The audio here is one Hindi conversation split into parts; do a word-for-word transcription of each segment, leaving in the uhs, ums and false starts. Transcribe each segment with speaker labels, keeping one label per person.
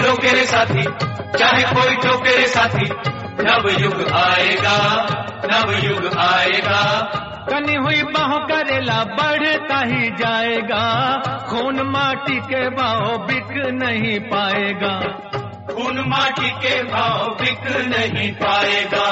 Speaker 1: रोके रे साथी, चाहे कोई टोके रे साथी, नव युग आएगा, नव युग आएगा।
Speaker 2: कनी हुई बाहों करेला बढ़ता ही जाएगा, खून माटी के भाव बिक नहीं पाएगा,
Speaker 1: खून माटी के भाव बिक नहीं पाएगा।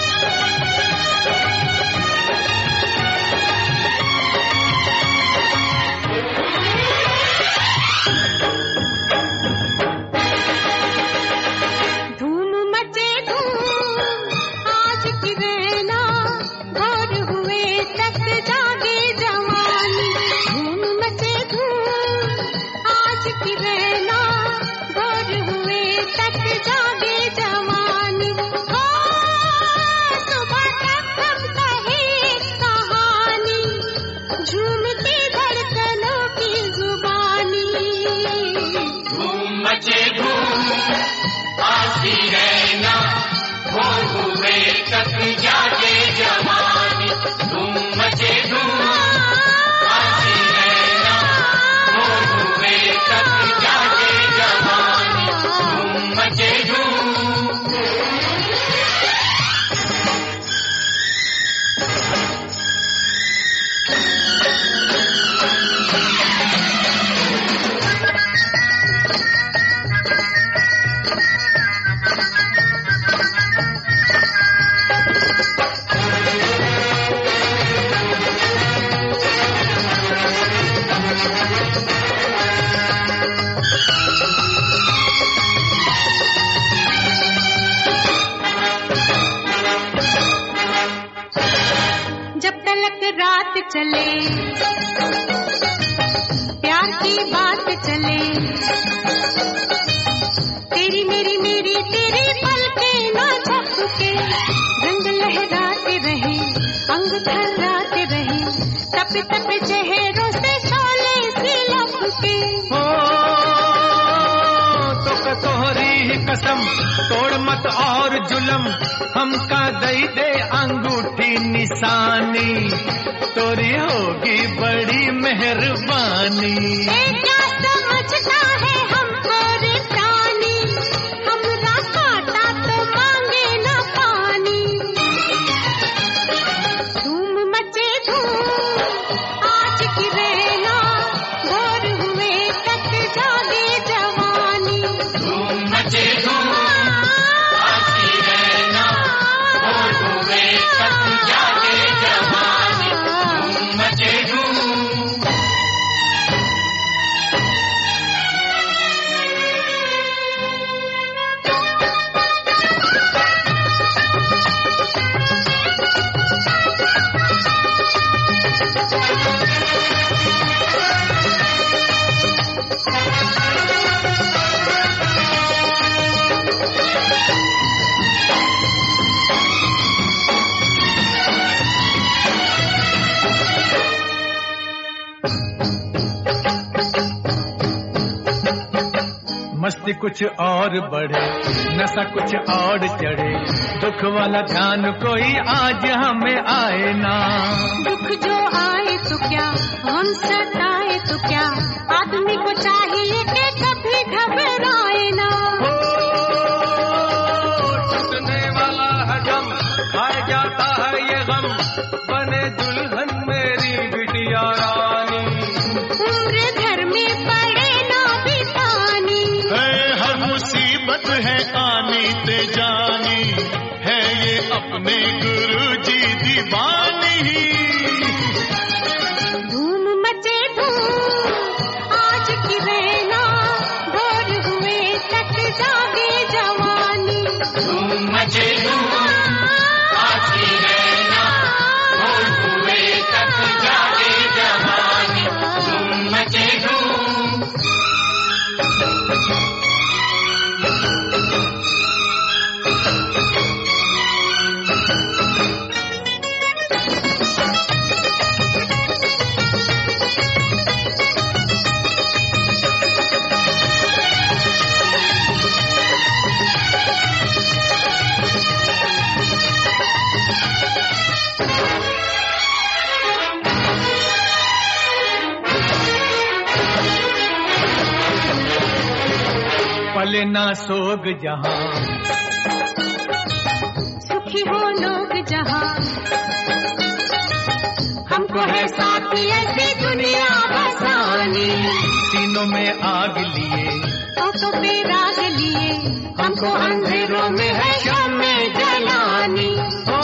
Speaker 3: चले प्यार की बात चले, तेरी मेरी मेरी तेरी पलके ना झपके, रंग लहराते रहे अंग थर्राते रहे, तप तप चेहरों से शोले सी लपके।
Speaker 2: हो तो तोहरी ही कसम तोड़ मत और जुलम, हमका दई दे अंगूठी निशानी, तोरी होगी बड़ी मेहरबानी।
Speaker 3: क्या समझता है हमको रे प्राणी, हमरा काटा तो मांगे ना पानी। धूम मचे धूम आज की रेना, भोर हुए तक जागे जवानी।
Speaker 1: धूम मचे धूम आज की रेना, भोर हुए तक जागे जवानी। धूम मचे धूम।
Speaker 2: मस्ती कुछ और बढ़े, नशा कुछ और चढ़े, दुख वाला ध्यान कोई आज हमें आए ना।
Speaker 3: दुख जो आए तो क्या, हम सताए तो क्या, आदमी को चाहिए कि कभी घबराए ना।
Speaker 2: हो टूटने वाला है गम, खाए जाता है ये गम, बने दुल्हन मेरी बिटिया रानी।
Speaker 3: उम्र घर में पड़े ना बितानी,
Speaker 2: हर मुसीबत है आनी ते जानी, है ये अपने गुरु जी दीवानी।
Speaker 3: धूम मचे धूम आज की रेना, भोर हुए तक जागे जवानी।
Speaker 1: धूम मचे धूम आज की रेना, भोर हुए
Speaker 2: ना सोग जहां,
Speaker 3: सुखी हो लोग जहां। हमको है साथी ऐसी दुनिया बसानी,
Speaker 2: सीनों में आग लिए
Speaker 3: होठों पे राग लिए, हमको अंधेरों में है शम्मे जलानी।
Speaker 2: ओ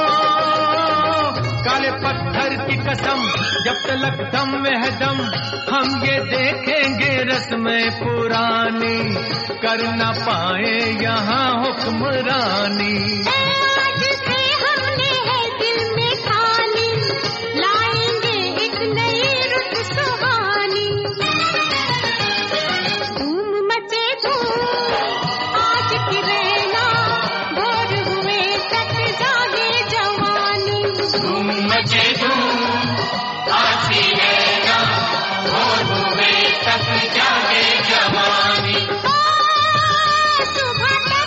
Speaker 2: काले पत्थर की कसम, जब तलक दम में है दम, हम ये देखेंगे रस्में पुरानी, कर ना पाए यहाँ हुक्मरानी।
Speaker 3: आज से हमने है दिल में ठानी, लाएंगे एक नई रुत सुहानी। धूम मचे धूम आज की रहना, भोर हुए तक जागे जवानी।
Speaker 1: धूम मचे धूम आज की रहना, भोर हुए तक जागे जवानी।
Speaker 3: सुबह